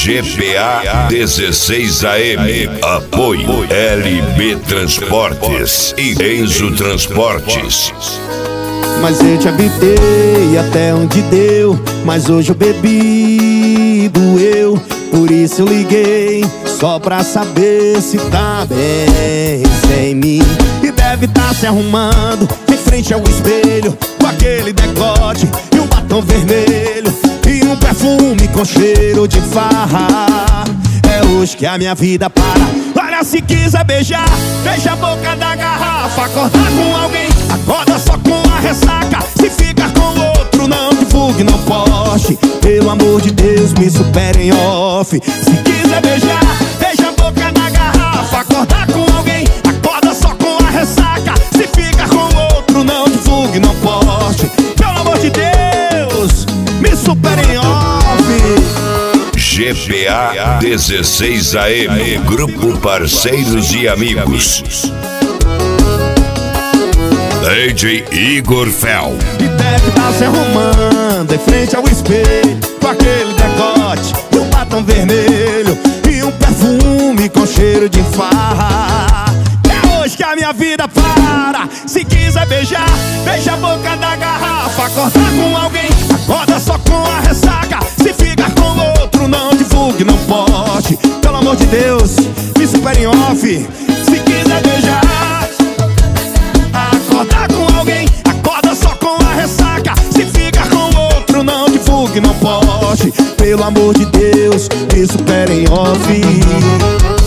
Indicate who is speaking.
Speaker 1: GPA 16 AM. Apoio LB Transportes e Enzo Transportes.
Speaker 2: Mas eu te habitei até onde deu, mas hoje eu bebi, doeu. Por isso eu liguei, só pra saber se tá bem sem mim. E deve tá se arrumando em frente ao espelho, com aquele decote e um batom vermelho e um perfume com cheiro de farra. É hoje que a minha vida para. Olha, se quiser beijar, beija a boca da garrafa. Acordar com alguém, acorda só com a ressaca. Se ficar com outro, não divulgue, não poste. Pelo amor de Deus, me supere em off. Se quiser beijar, beija a boca da garrafa. Acordar com alguém, acorda só com a ressaca. Se ficar com outro, não divulgue, não poste. Pelo amor de Deus, me supere em off.
Speaker 1: GPA 16 AM, Grupo Parceiros e Amigos. DJ Igor Fel.
Speaker 2: E deve tá se arrumando em frente ao espelho, com aquele decote e um batom vermelho e um perfume com cheiro de farra. É hoje que a minha vida para. Se quiser beijar, beija a boca da garrafa. Acordar com alguém, acorda só com a ressaca. Se ficar com outro, não divulgue, não poste. Pelo amor de Deus, me supere em off. Se quiser beijar, acordar com alguém, acorda só com a ressaca. Se ficar com outro, não divulgue, não poste. Pelo amor de Deus, me supere em off.